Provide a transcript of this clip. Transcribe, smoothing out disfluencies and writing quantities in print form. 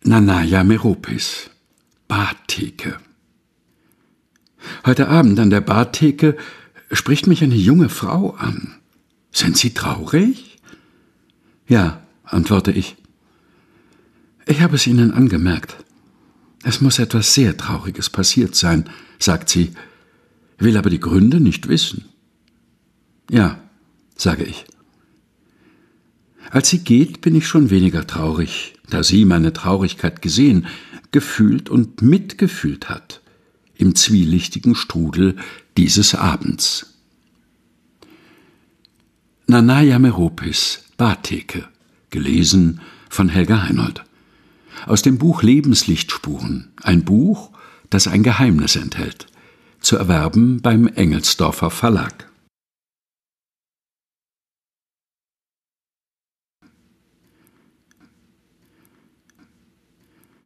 Nanaya Meropis, Bartheke. Heute Abend an der Bartheke spricht mich eine junge Frau an. »Sind Sie traurig?« »Ja«, antworte ich. »Ich habe es Ihnen angemerkt. Es muss etwas sehr Trauriges passiert sein«, sagt sie, will aber die Gründe nicht wissen. »Ja«, sage ich. Als sie geht, bin ich schon weniger traurig, da sie meine Traurigkeit gesehen, gefühlt und mitgefühlt hat, im zwielichtigen Strudel dieses Abends. Nanaya Meropis, Bartheke, gelesen von Helga Heinold. Aus dem Buch Lebenslichtspuren, ein Buch, das ein Geheimnis enthält, zu erwerben beim Engelsdorfer Verlag.